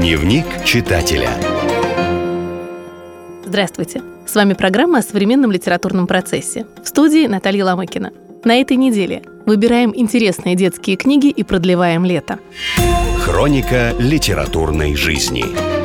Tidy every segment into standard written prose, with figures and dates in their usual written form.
Дневник читателя. Здравствуйте! С вами программа о современном литературном процессе. В студии Наталья Ломыкина. На этой неделе выбираем интересные детские книги и продлеваем лето. Хроника литературной жизни.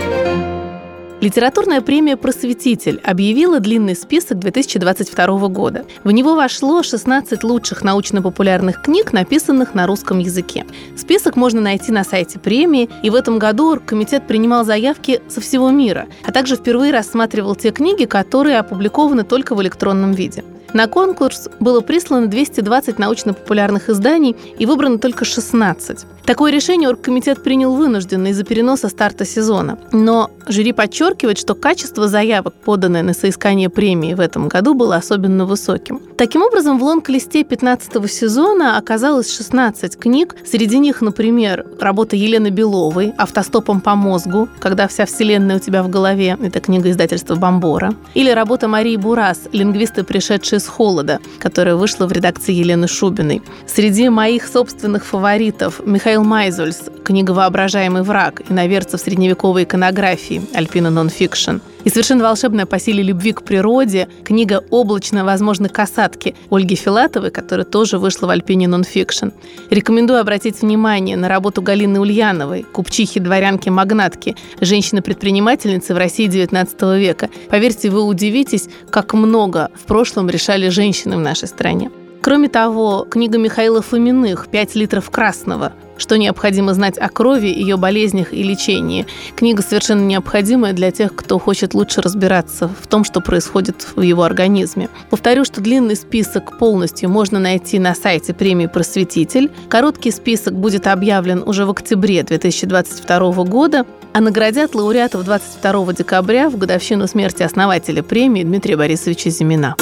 Литературная премия «Просветитель» объявила длинный список 2022 года. В него вошло 16 лучших научно-популярных книг, написанных на русском языке. Список можно найти на сайте премии, и в этом году оргкомитет принимал заявки со всего мира, а также впервые рассматривал те книги, которые опубликованы только в электронном виде. На конкурс было прислано 220 научно-популярных изданий и выбрано только 16. Такое решение оргкомитет принял вынужденно из-за переноса старта сезона. Но жюри подчеркивает, что качество заявок, поданное на соискание премии в этом году, было особенно высоким. Таким образом, в лонг-листе 15-го сезона оказалось 16 книг. Среди них, например, работа Елены Беловой «Автостопом по мозгу», когда вся вселенная у тебя в голове. Это книга издательства «Бомбора». Или работа Марии Бурас «Лингвисты, пришедшие с холода», которая вышла в редакции Елены Шубиной. Среди моих собственных фаворитов Михаил Майзульс, книга «Воображаемый враг», иноверцы в средневековой иконографии, Альпина Нонфикшн. И совершенно волшебная по силе любви к природе книга «Облачно возможны касатки» Ольги Филатовой, которая тоже вышла в Альпине Нонфикшн. Рекомендую обратить внимание на работу Галины Ульяновой, купчихи, дворянки, магнатки, женщины-предпринимательницы в России XIX века. Поверьте, вы удивитесь, как много в прошлом решали женщины в нашей стране. Кроме того, книга Михаила Фоминых «5 литров красного. Что необходимо знать о крови, ее болезнях и лечении». Книга совершенно необходимая для тех, кто хочет лучше разбираться в том, что происходит в его организме. Повторю, что длинный список полностью можно найти на сайте премии «Просветитель». Короткий список будет объявлен уже в октябре 2022 года, а наградят лауреатов 22 декабря в годовщину смерти основателя премии Дмитрия Борисовича Зимина.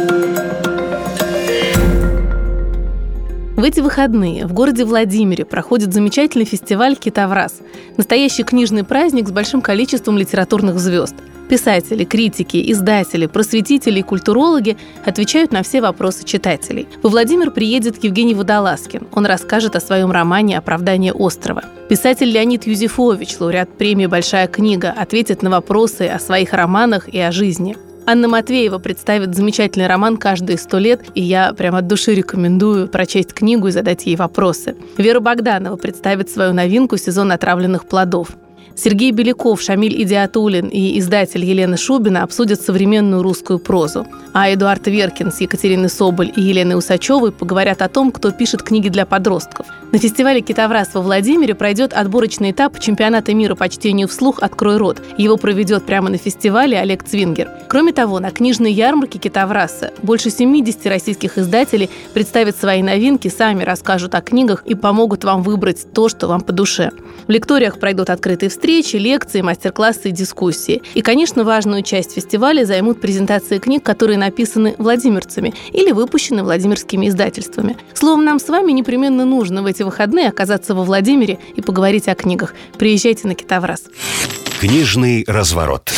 В эти выходные в городе Владимире проходит замечательный фестиваль «Китаврас». Настоящий книжный праздник с большим количеством литературных звезд. Писатели, критики, издатели, просветители и культурологи отвечают на все вопросы читателей. Во Владимир приедет Евгений Водолазкин. Он расскажет о своем романе «Оправдание острова». Писатель Леонид Юзефович, лауреат премии «Большая книга», ответит на вопросы о своих романах и о жизни. Анна Матвеева представит замечательный роман «Каждые 100 лет», и я прямо от души рекомендую прочесть книгу и задать ей вопросы. Вера Богданова представит свою новинку «Сезон отравленных плодов». Сергей Беляков, Шамиль Идиатуллин и издатель Елена Шубина обсудят современную русскую прозу. А Эдуард Веркин с Екатериной Соболь и Еленой Усачевой поговорят о том, кто пишет книги для подростков. На фестивале «Китаврас» во Владимире пройдет отборочный этап чемпионата мира по чтению вслух «Открой рот». Его проведет прямо на фестивале Олег Цвингер. Кроме того, на книжной ярмарке «Китавраса» больше 70 российских издателей представят свои новинки, сами расскажут о книгах и помогут вам выбрать то, что вам по душе. В лекториях пройдут открытые встречи, лекции, мастер-классы и дискуссии. И, конечно, важную часть фестиваля займут презентации книг, которые написаны владимирцами или выпущены владимирскими издательствами. Словом, нам с вами непременно нужно в эти выходные оказаться во Владимире и поговорить о книгах. Приезжайте на Китаврас. Книжный разворот.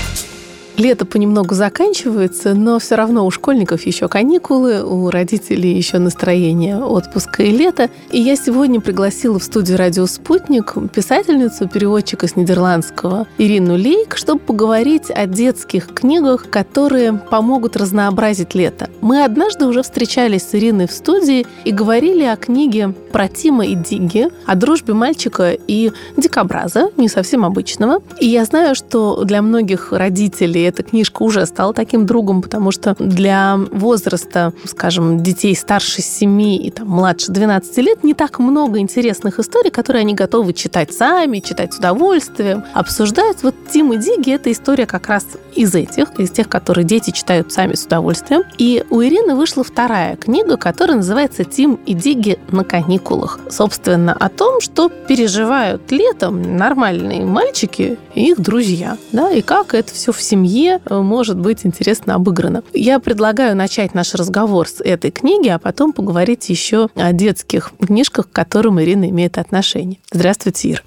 Лето понемногу заканчивается, но все равно у школьников еще каникулы, у родителей еще настроение отпуска и лета. И я сегодня пригласила в студию «Радио Спутник» писательницу, переводчика с нидерландского Ирину Лейк, чтобы поговорить о детских книгах, которые помогут разнообразить лето. Мы однажды уже встречались с Ириной в студии и говорили о книге про Тима и Дигги, о дружбе мальчика и дикобраза, не совсем обычного. И я знаю, что для многих родителей эта книжка уже стала таким другом, потому что для возраста, скажем, детей старше 7 и младше 12 лет не так много интересных историй, которые они готовы читать сами, читать с удовольствием, обсуждать. Вот «Тим и Дигги» — это история как раз из тех, которые дети читают сами с удовольствием. И у Ирины вышла вторая книга, которая называется «Тим и Дигги на каникулах». Собственно, о том, что переживают летом нормальные мальчики и их друзья, да, и как это все в семье может быть интересно обыграно. Я предлагаю начать наш разговор с этой книги, а потом поговорить еще о детских книжках, к которым Ирина имеет отношение. Здравствуйте, Ир.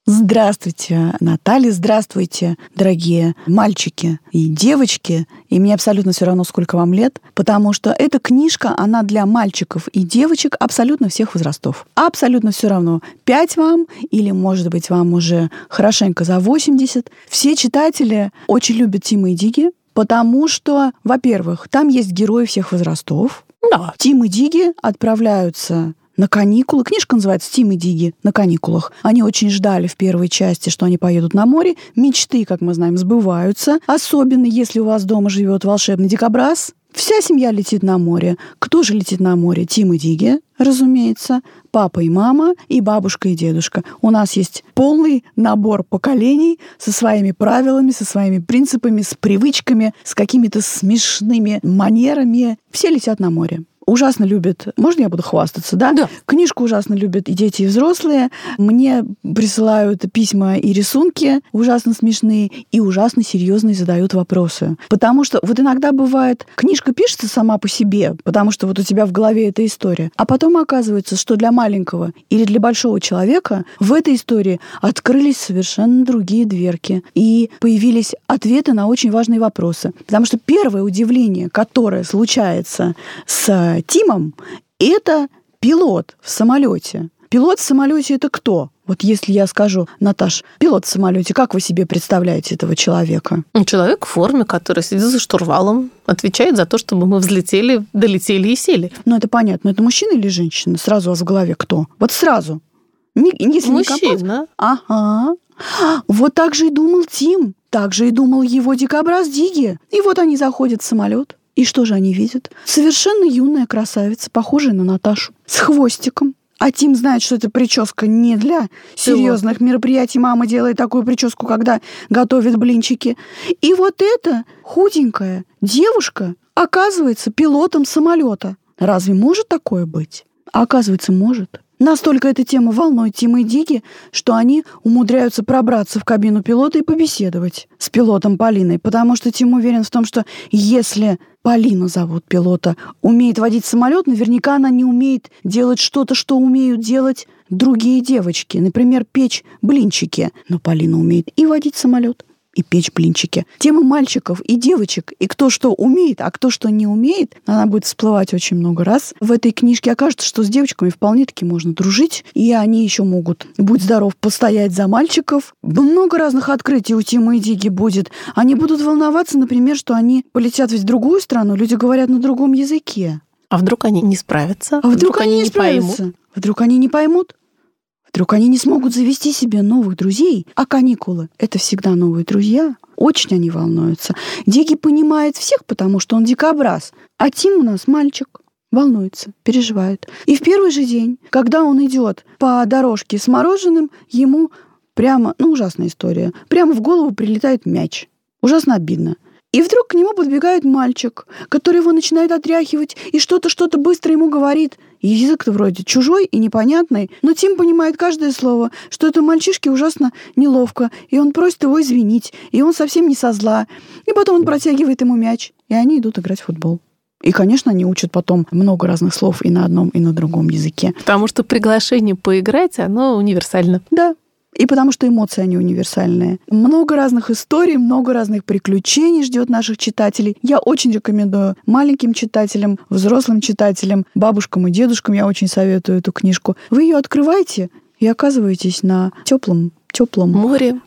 Здравствуйте, Наталья, здравствуйте, дорогие мальчики и девочки. И мне абсолютно все равно, сколько вам лет, потому что эта книжка, она для мальчиков и девочек абсолютно всех возрастов. Абсолютно все равно, 5 вам или, может быть, вам уже хорошенько за 80. Все читатели очень любят Тима и Диги, потому что, во-первых, там есть герои всех возрастов. Да. Тим и Диги отправляются на каникулы. Книжка называется «Тим и Диги на каникулах». Они очень ждали в первой части, что они поедут на море. Мечты, как мы знаем, сбываются. Особенно, если у вас дома живет волшебный дикобраз. Вся семья летит на море. Кто же летит на море? Тим и Диги, разумеется. Папа и мама, и бабушка и дедушка. У нас есть полный набор поколений со своими правилами, со своими принципами, с привычками, с какими-то смешными манерами. Все летят на море. Ужасно любят... Можно я буду хвастаться, да? Да. Книжку ужасно любят и дети, и взрослые. Мне присылают письма и рисунки ужасно смешные и ужасно серьезные задают вопросы. Потому что вот иногда бывает, книжка пишется сама по себе, потому что вот у тебя в голове эта история. А потом оказывается, что для маленького или для большого человека в этой истории открылись совершенно другие дверки. И появились ответы на очень важные вопросы. Потому что первое удивление, которое случается с Тимом, это пилот в самолете. Пилот в самолете это кто? Вот если я скажу, Наташ, пилот в самолете, как вы себе представляете этого человека? Человек в форме, который сидит за штурвалом, отвечает за то, чтобы мы взлетели, долетели и сели. Ну, это понятно. Это мужчина или женщина? Сразу у вас в голове кто? Вот сразу. Если мужчина. Ага. Вот так же и думал Тим. Так же и думал его дикобраз Диги. И вот они заходят в самолет. И что же они видят? Совершенно юная красавица, похожая на Наташу, с хвостиком. А Тим знает, что эта прическа не для серьезных мероприятий. Мама делает такую прическу, когда готовит блинчики. И вот эта худенькая девушка оказывается пилотом самолета. Разве может такое быть? А оказывается, может. Настолько эта тема волнует Тима и Диги, что они умудряются пробраться в кабину пилота и побеседовать с пилотом Полиной, потому что Тим уверен в том, что если Полина зовут пилота, умеет водить самолет, наверняка она не умеет делать что-то, что умеют делать другие девочки, например, печь блинчики. Но Полина умеет и водить самолет, и печь блинчики. Тема мальчиков и девочек, и кто что умеет, а кто что не умеет, она будет всплывать очень много раз. В этой книжке окажется, что с девочками вполне-таки можно дружить, и они еще могут, будь здоров, постоять за мальчиков. Много разных открытий у Тима и Диги будет. Они будут волноваться, например, что они полетят в другую страну, люди говорят на другом языке. А вдруг они не справятся? А вдруг они не справятся? поймут? Вдруг они не поймут? Вдруг они не смогут завести себе новых друзей? А каникулы — это всегда новые друзья. Очень они волнуются. Диги понимает всех, потому что он дикобраз. А Тим у нас мальчик. Волнуется, переживает. И в первый же день, когда он идет по дорожке с мороженым, ему прямо, ужасная история, прямо в голову прилетает мяч. Ужасно обидно. И вдруг к нему подбегает мальчик, который его начинает отряхивать и что-то быстро ему говорит. И язык-то вроде чужой и непонятный, но Тим понимает каждое слово, что это мальчишке ужасно неловко, и он просит его извинить, и он совсем не со зла. И потом он протягивает ему мяч, и они идут играть в футбол. И, конечно, они учат потом много разных слов и на одном, и на другом языке. Потому что приглашение поиграть, оно универсально. Да. И потому что эмоции, они универсальные. Много разных историй, много разных приключений ждет наших читателей. Я очень рекомендую маленьким читателям, взрослым читателям, бабушкам и дедушкам. Я очень советую эту книжку. Вы ее открываете и оказываетесь на теплом море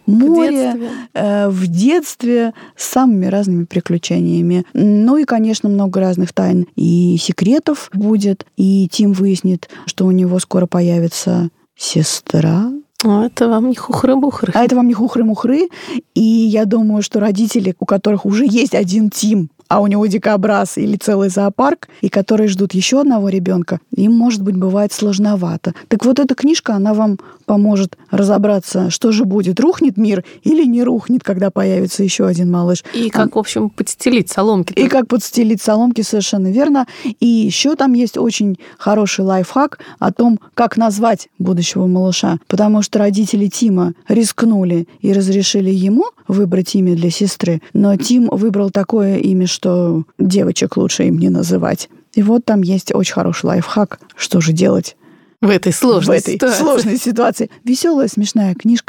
в детстве с самыми разными приключениями. Ну и, конечно, много разных тайн и секретов будет. И Тим выяснит, что у него скоро появится сестра. Это вам не хухры-мухры. А это вам не хухры-мухры. И я думаю, что родители, у которых уже есть один Тим, а у него дикобраз или целый зоопарк, и которые ждут еще одного ребенка, им, может быть, бывает сложновато. Так вот, эта книжка, она вам поможет разобраться, что же будет, рухнет мир или не рухнет, когда появится еще один малыш. И как, в общем, подстелить соломки. И как подстелить соломки, совершенно верно. И еще там есть очень хороший лайфхак о том, как назвать будущего малыша. Потому что родители Тима рискнули и разрешили ему выбрать имя для сестры, но Тим выбрал такое имя, что девочек лучше им не называть. И вот там есть очень хороший лайфхак, что же делать в этой сложной ситуации. Веселая, смешная книжка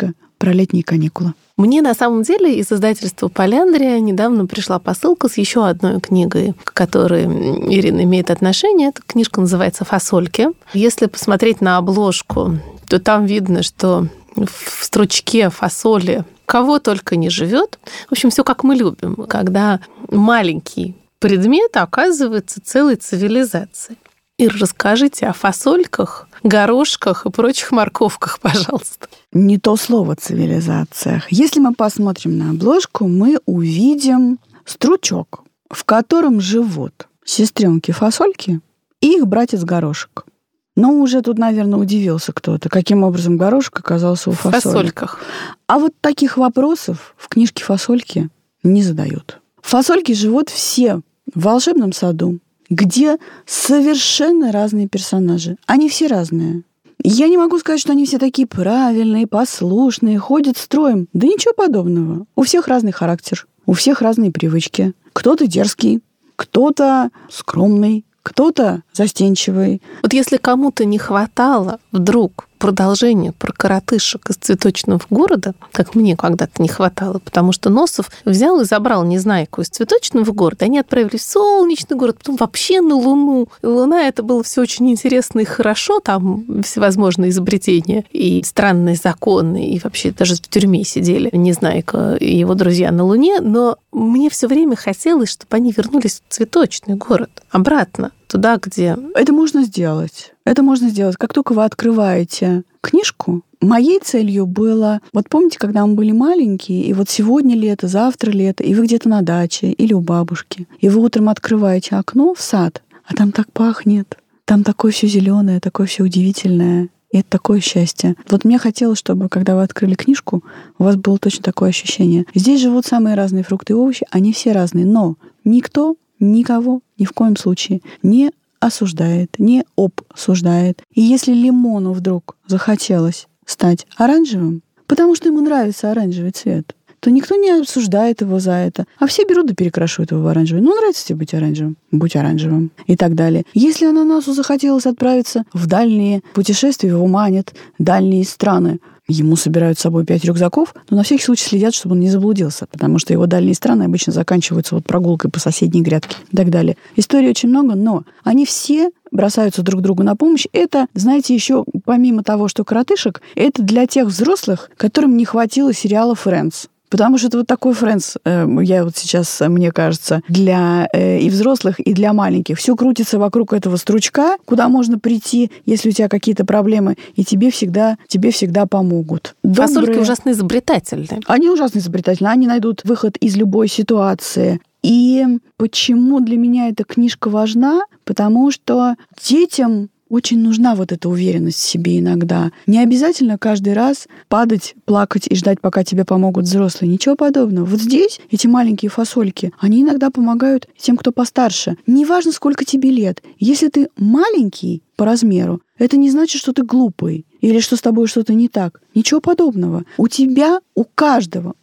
про летние каникулы. Мне на самом деле из издательства «Поляндрия» недавно пришла посылка с еще одной книгой, к которой Ирина имеет отношение. Эта книжка называется «Фасольки». Если посмотреть на обложку, то там видно, что в стручке фасоли кого только не живет. В общем, все как мы любим, когда маленький предмет оказывается целой цивилизацией. Ир, расскажите о фасольках, горошках и прочих морковках, пожалуйста. Не то слово «цивилизациях». Если мы посмотрим на обложку, мы увидим стручок, в котором живут сестренки-фасольки и их братец-горошек. Но уже тут, наверное, удивился кто-то, каким образом горошек оказался у фасолек. В фасольках. А вот таких вопросов в книжке «Фасольки» не задают. Фасольки живут все в волшебном саду, где совершенно разные персонажи. Они все разные. Я не могу сказать, что они все такие правильные, послушные, ходят строем. Да ничего подобного. У всех разный характер, у всех разные привычки. Кто-то дерзкий, кто-то скромный, кто-то застенчивый. Вот если кому-то не хватало вдруг продолжение про коротышек из цветочного города, как мне когда-то не хватало, потому что Носов взял и забрал Незнайку из цветочного города, они отправились в солнечный город, потом вообще на Луну. И Луна — это было все очень интересно и хорошо, там всевозможные изобретения и странные законы, и вообще даже в тюрьме сидели Незнайка и его друзья на Луне, но мне все время хотелось, чтобы они вернулись в цветочный город, обратно, туда, где... Это можно сделать. Это можно сделать. Как только вы открываете книжку, моей целью было... Вот помните, когда мы были маленькие, и вот сегодня лето, завтра лето, и вы где-то на даче или у бабушки, и вы утром открываете окно в сад, а там так пахнет, там такое все зеленое, такое все удивительное. И это такое счастье. Вот мне хотелось, чтобы, когда вы открыли книжку, у вас было точно такое ощущение. Здесь живут самые разные фрукты и овощи, они все разные, но никто никого ни в коем случае не осуждает, не обсуждает. И если лимону вдруг захотелось стать оранжевым, потому что ему нравится оранжевый цвет, то никто не осуждает его за это. А все берут и перекрашивают его в оранжевый. Ну, нравится тебе быть оранжевым? Будь оранжевым. И так далее. Если ананасу захотелось отправиться в дальние путешествия, его манят дальние страны, ему собирают с собой 5 рюкзаков, но на всякий случай следят, чтобы он не заблудился, потому что его дальние страны обычно заканчиваются вот прогулкой по соседней грядке и так далее. Историй очень много, но они все бросаются друг другу на помощь. Это, знаете, еще помимо того, что коротышек, это для тех взрослых, которым не хватило сериала «Френдс». Потому что это вот такой Френдс, я вот сейчас, мне кажется, для и взрослых, и для маленьких. Все крутится вокруг этого стручка, куда можно прийти, если у тебя какие-то проблемы, и тебе всегда помогут. Фасольки ужасно изобретательные. Они ужасно изобретательные. Они найдут выход из любой ситуации. И почему для меня эта книжка важна? Потому что детям очень нужна вот эта уверенность в себе иногда. Не обязательно каждый раз падать, плакать и ждать, пока тебе помогут взрослые. Ничего подобного. Вот здесь эти маленькие фасольки, они иногда помогают тем, кто постарше. Неважно, сколько тебе лет. Если ты маленький по размеру, это не значит, что ты глупый или что с тобой что-то не так. Ничего подобного. У тебя, у каждого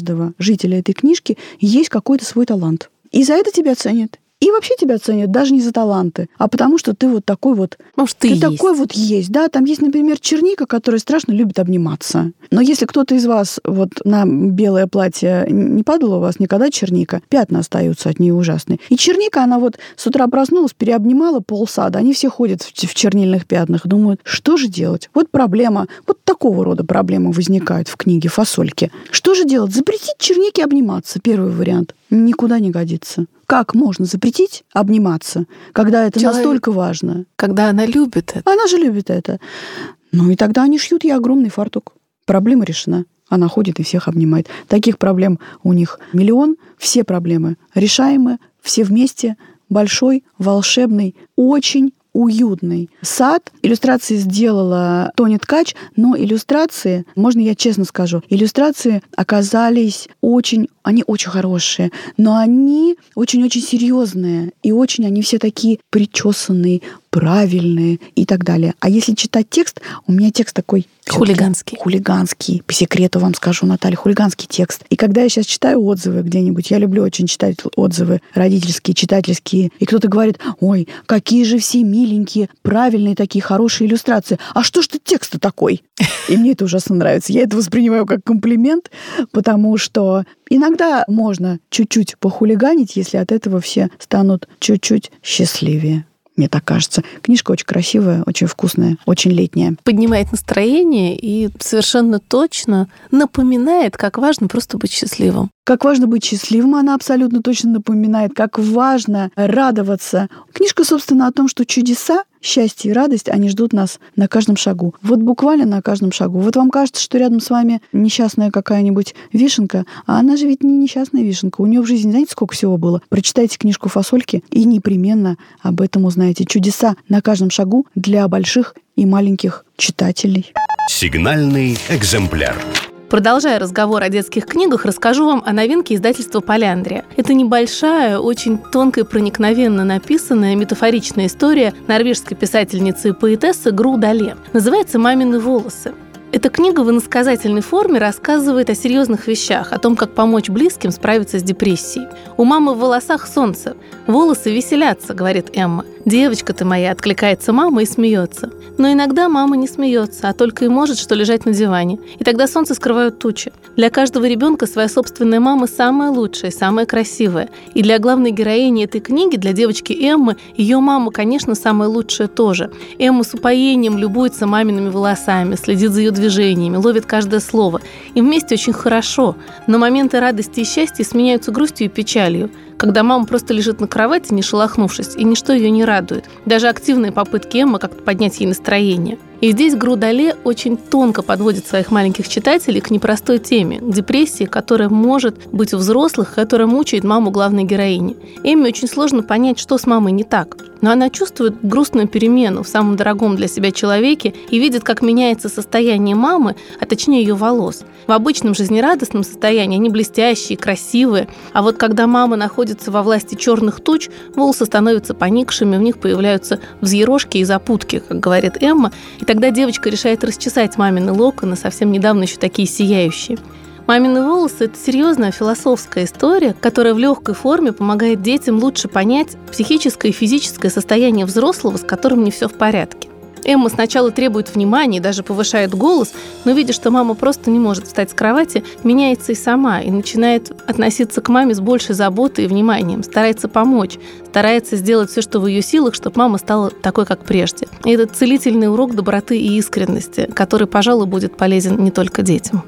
жителя этой книжки есть какой-то свой талант. И за это тебя ценят. И вообще тебя ценят даже не за таланты, а потому что ты вот такой вот... Может, ты такой вот есть, да. Там есть, например, черника, которая страшно любит обниматься. Но если кто-то из вас вот на белое платье не падала у вас никогда черника, пятна остаются от нее ужасные. И черника, она вот с утра проснулась, переобнимала полсада. Они все ходят в чернильных пятнах, думают, что же делать? Вот проблема, вот такого рода проблемы возникают в книге «Фасольки». Что же делать? Запретить чернике обниматься. Первый вариант. Никуда не годится. Как можно запретить обниматься, когда это настолько важно? Когда она любит это. Она же любит это. Ну и тогда они шьют ей огромный фартук. Проблема решена. Она ходит и всех обнимает. Таких проблем у них миллион. Все проблемы решаемы. Все вместе. Большой, волшебный, очень уютный сад. Иллюстрации сделала Тоня Ткач, но иллюстрации, можно я честно скажу, иллюстрации оказались они очень хорошие, но они очень-очень серьезные, и очень они все такие причесанные, правильные и так далее. А если читать текст, у меня текст такой Хулиганский. По секрету вам скажу, Наталья, хулиганский текст. И когда я сейчас читаю отзывы где-нибудь, я люблю очень читать отзывы родительские, читательские, и кто-то говорит: ой, какие же все миленькие, правильные такие, хорошие иллюстрации. А что ж ты текст-то такой? И мне это ужасно нравится. Я это воспринимаю как комплимент, потому что иногда можно чуть-чуть похулиганить, если от этого все станут чуть-чуть счастливее. Мне так кажется. Книжка очень красивая, очень вкусная, очень летняя. Поднимает настроение и совершенно точно напоминает, как важно просто быть счастливым. Как важно быть счастливым, она абсолютно точно напоминает, как важно радоваться. Книжка, собственно, о том, что чудеса, счастье и радость, они ждут нас на каждом шагу. Вот буквально на каждом шагу. Вот вам кажется, что рядом с вами несчастная какая-нибудь вишенка, а она же ведь не несчастная вишенка. У нее в жизни, знаете, сколько всего было? Прочитайте книжку «Фасольки» и непременно об этом узнаете. Чудеса на каждом шагу для больших и маленьких читателей. Сигнальный экземпляр. Продолжая разговор о детских книгах, расскажу вам о новинке издательства «Поляндрия». Это небольшая, очень тонко и проникновенно написанная метафоричная история норвежской писательницы и поэтессы Гру Дале. Называется «Мамины волосы». Эта книга в иносказательной форме рассказывает о серьезных вещах, о том, как помочь близким справиться с депрессией. «У мамы в волосах солнце. Волосы веселятся», — говорит Эмма. «Девочка ты моя», — откликается мама и смеется. Но иногда мама не смеется, а только и может что лежать на диване. И тогда солнце скрывают тучи. Для каждого ребенка своя собственная мама самая лучшая, самая красивая. И для главной героини этой книги, для девочки Эммы, ее мама, конечно, самая лучшая тоже. Эмма с упоением любуется мамиными волосами, следит за ее движениями, ловит каждое слово. Им вместе очень хорошо, но моменты радости и счастья сменяются грустью и печалью, когда мама просто лежит на кровати, не шелохнувшись, и ничто ее не радует. Даже активные попытки Эммы как-то поднять ей настроение. И здесь Гру Дале очень тонко подводит своих маленьких читателей к непростой теме, к депрессии, которая может быть у взрослых, которая мучает маму главной героини. Эмме очень сложно понять, что с мамой не так. Но она чувствует грустную перемену в самом дорогом для себя человеке и видит, как меняется состояние мамы, а точнее ее волос. В обычном жизнерадостном состоянии они блестящие, красивые, а вот когда мама находится во власти черных туч, волосы становятся поникшими, в них появляются взъерошки и запутки, как говорит Эмма, и тогда девочка решает расчесать мамины локоны, совсем недавно еще такие сияющие. «Мамины волосы» — это серьезная философская история, которая в легкой форме помогает детям лучше понять психическое и физическое состояние взрослого, с которым не все в порядке. Эмма сначала требует внимания и даже повышает голос, но, видя, что мама просто не может встать с кровати, меняется и сама, и начинает относиться к маме с большей заботой и вниманием, старается помочь, старается сделать все, что в ее силах, чтобы мама стала такой, как прежде. И это целительный урок доброты и искренности, который, пожалуй, будет полезен не только детям.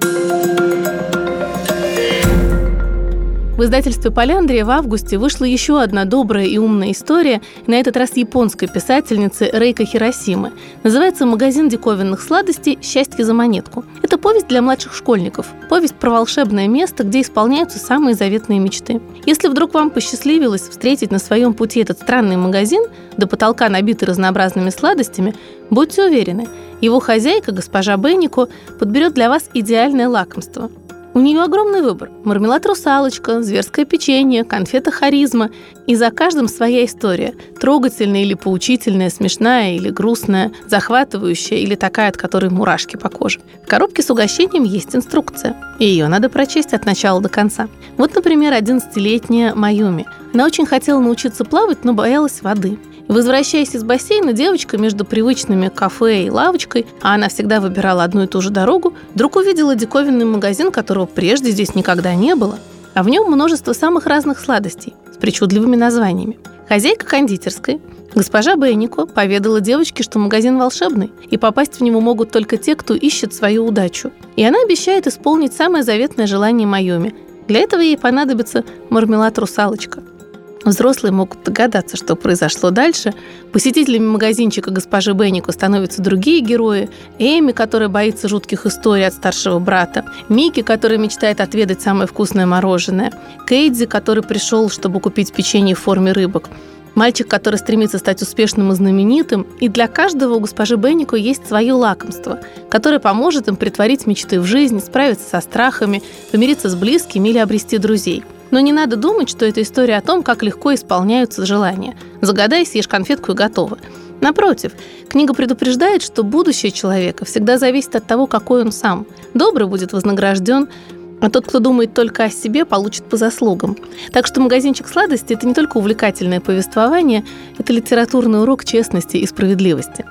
В издательстве «Поляндрия» в августе вышла еще одна добрая и умная история, на этот раз японской писательницы Рейко Хиросимы. Называется «Магазин диковинных сладостей. Счастье за монетку». Это повесть для младших школьников. Повесть про волшебное место, где исполняются самые заветные мечты. Если вдруг вам посчастливилось встретить на своем пути этот странный магазин, до потолка набитый разнообразными сладостями, будьте уверены, его хозяйка, госпожа Беннико, подберет для вас идеальное лакомство. У нее огромный выбор. Мармелад «Русалочка», зверское печенье, конфета «Харизма». И за каждым своя история. Трогательная или поучительная, смешная или грустная, захватывающая или такая, от которой мурашки по коже. В коробке с угощением есть инструкция. И ее надо прочесть от начала до конца. Вот, например, 11-летняя Майюми. Она очень хотела научиться плавать, но боялась воды. Возвращаясь из бассейна, девочка между привычными кафе и лавочкой, а она всегда выбирала одну и ту же дорогу, вдруг увидела диковинный магазин, которого прежде здесь никогда не было, а в нем множество самых разных сладостей с причудливыми названиями. Хозяйка кондитерской, госпожа Беннико, поведала девочке, что магазин волшебный, и попасть в него могут только те, кто ищет свою удачу. И она обещает исполнить самое заветное желание Майюми. Для этого ей понадобится мармелад «Русалочка». Взрослые могут догадаться, что произошло дальше. Посетителями магазинчика госпожи Беннико становятся другие герои. Эми, которая боится жутких историй от старшего брата. Микки, которая мечтает отведать самое вкусное мороженое. Кейдзи, который пришел, чтобы купить печенье в форме рыбок. Мальчик, который стремится стать успешным и знаменитым. И для каждого у госпожи Беннико есть свое лакомство, которое поможет им претворить мечты в жизнь, справиться со страхами, помириться с близкими или обрести друзей. Но не надо думать, что это история о том, как легко исполняются желания. Загадай, съешь конфетку и готово. Напротив, книга предупреждает, что будущее человека всегда зависит от того, какой он сам. Добрый будет вознагражден, а тот, кто думает только о себе, получит по заслугам. Так что «Магазинчик сладостей» — это не только увлекательное повествование, это литературный урок честности и справедливости.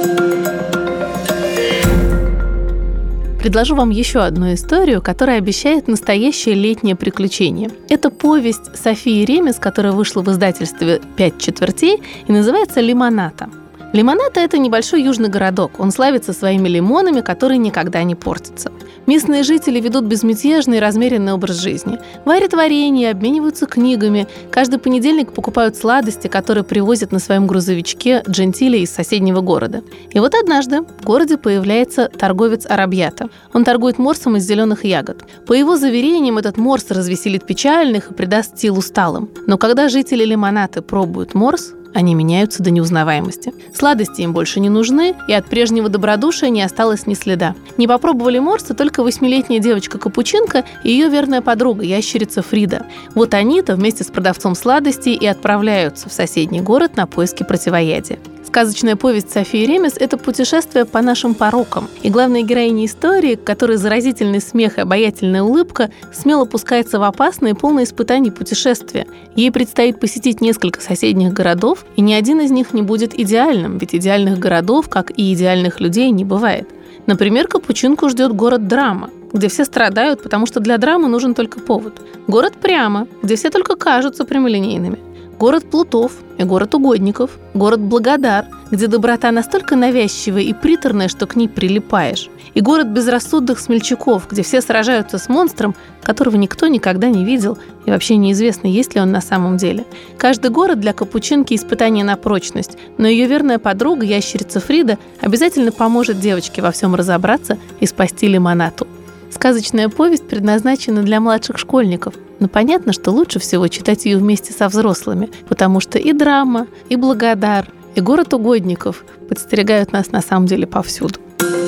Предложу вам еще одну историю, которая обещает настоящее летнее приключение. Это повесть Софии Ремес, которая вышла в издательстве «Пять четвертей» и называется «Лимоната». Лимоната – это небольшой южный городок. Он славится своими лимонами, которые никогда не портятся. Местные жители ведут безмятежный и размеренный образ жизни. Варят варенье, обмениваются книгами. Каждый понедельник покупают сладости, которые привозят на своем грузовичке джентили из соседнего города. И вот однажды в городе появляется торговец Арабьята. Он торгует морсом из зеленых ягод. По его заверениям, этот морс развеселит печальных и придаст сил усталым. Но когда жители Лимонаты пробуют морс, они меняются до неузнаваемости. Сладости им больше не нужны, и от прежнего добродушия не осталось ни следа. Не попробовали морса только 8-летняя девочка-капучинка и ее верная подруга, ящерица Фрида. Вот они-то вместе с продавцом сладостей и отправляются в соседний город на поиски противоядия. Сказочная повесть Софии Ремес – это путешествие по нашим порокам. И главная героиня истории, которой заразительный смех и обаятельная улыбка, смело пускается в опасное и полное испытаний путешествия. Ей предстоит посетить несколько соседних городов, и ни один из них не будет идеальным, ведь идеальных городов, как и идеальных людей, не бывает. Например, капучинку ждет город Драма, где все страдают, потому что для драмы нужен только повод. Город Прямо, где все только кажутся прямолинейными. Город Плутов и город Угодников, город Благодар, где доброта настолько навязчивая и приторная, что к ней прилипаешь. И город безрассудных смельчаков, где все сражаются с монстром, которого никто никогда не видел, и вообще неизвестно, есть ли он на самом деле. Каждый город для капучинки – испытание на прочность, но ее верная подруга, ящерица Фрида, обязательно поможет девочке во всем разобраться и спасти Лимонату. Сказочная повесть предназначена для младших школьников, но понятно, что лучше всего читать ее вместе со взрослыми, потому что и Драма, и Благодар, и город Угодников подстерегают нас на самом деле повсюду.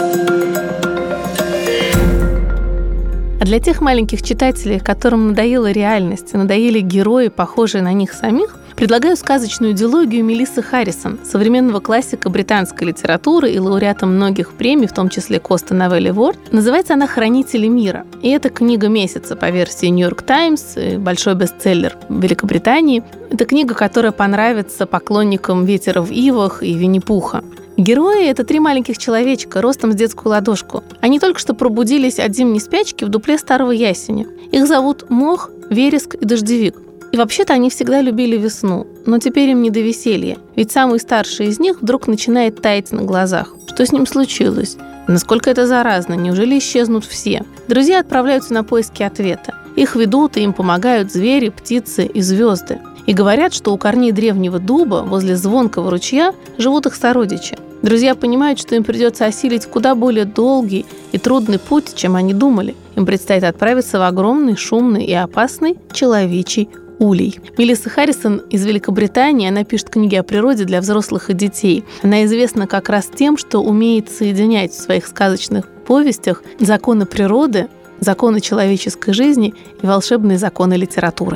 А для тех маленьких читателей, которым надоела реальность, надоели герои, похожие на них самих, предлагаю сказочную дилогию Мелиссы Харрисон, современного классика британской литературы и лауреата многих премий, в том числе Коста Новелли Ворд. Называется она «Хранители мира». И это книга месяца по версии Нью-Йорк Таймс, большой бестселлер в Великобритании. Это книга, которая понравится поклонникам «Ветера в ивах» и «Винни-Пуха». Герои – это 3 маленьких человечка, ростом с детскую ладошку. Они только что пробудились от зимней спячки в дупле старого ясеня. Их зовут Мох, Вереск и Дождевик. И вообще-то они всегда любили весну, но теперь им не до веселья, ведь самый старший из них вдруг начинает таять на глазах. Что с ним случилось? Насколько это заразно? Неужели исчезнут все? Друзья отправляются на поиски ответа. Их ведут и им помогают звери, птицы и звезды. И говорят, что у корней древнего дуба возле звонкого ручья живут их сородичи. Друзья понимают, что им придется осилить куда более долгий и трудный путь, чем они думали. Им предстоит отправиться в огромный, шумный и опасный человечий улей. Мелисса Харрисон из Великобритании, она пишет книги о природе для взрослых и детей. Она известна как раз тем, что умеет соединять в своих сказочных повестях законы природы, законы человеческой жизни и волшебные законы литературы.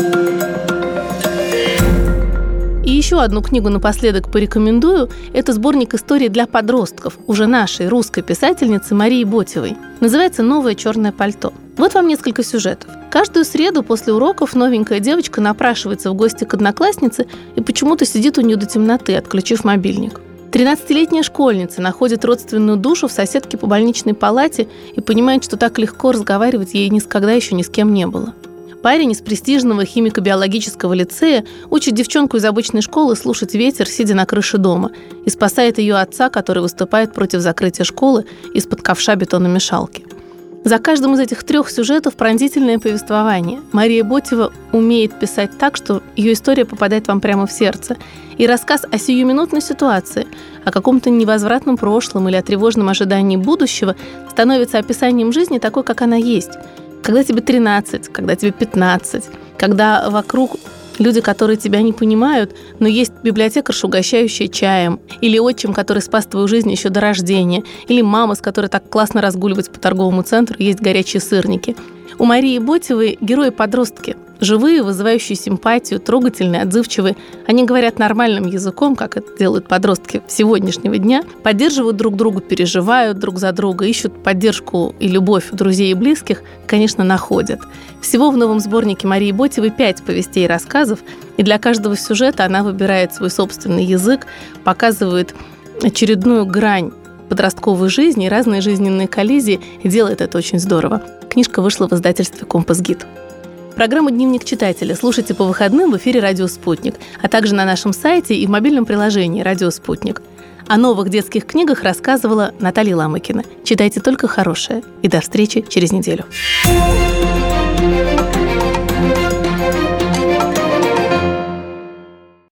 И еще одну книгу напоследок порекомендую. Это сборник историй для подростков уже нашей русской писательницы Марии Ботевой. Называется «Новое черное пальто». Вот вам несколько сюжетов. Каждую среду после уроков новенькая девочка напрашивается в гости к однокласснице и почему-то сидит у нее до темноты, отключив мобильник. 13-летняя школьница находит родственную душу в соседке по больничной палате и понимает, что так легко разговаривать ей никогда еще ни с кем не было. Парень из престижного химико-биологического лицея учит девчонку из обычной школы слушать ветер, сидя на крыше дома, и спасает ее отца, который выступает против закрытия школы из-под ковша бетономешалки. За каждым из этих 3 сюжетов пронзительное повествование. Мария Ботева умеет писать так, что ее история попадает вам прямо в сердце. И рассказ о сиюминутной ситуации, о каком-то невозвратном прошлом или о тревожном ожидании будущего становится описанием жизни такой, как она есть. Когда тебе 13, когда тебе 15, когда вокруг люди, которые тебя не понимают, но есть библиотекарша, угощающая чаем, или отчим, который спас твою жизнь еще до рождения, или мама, с которой так классно разгуливать по торговому центру, есть горячие сырники. У Марии Ботевой герои-подростки. Живые, вызывающие симпатию, трогательные, отзывчивые. Они говорят нормальным языком, как это делают подростки сегодняшнего дня, поддерживают друг друга, переживают друг за друга, ищут поддержку и любовь у друзей и близких, конечно, находят. Всего в новом сборнике Марии Ботевой 5 повестей и рассказов, и для каждого сюжета она выбирает свой собственный язык, показывает очередную грань подростковой жизни, разные жизненные коллизии, и делает это очень здорово. Книжка вышла в издательстве «Компас Гид». Программу «Дневник читателя» слушайте по выходным в эфире «Радио Спутник», а также на нашем сайте и в мобильном приложении «Радио Спутник». О новых детских книгах рассказывала Наталья Ломыкина. Читайте только хорошее. И до встречи через неделю.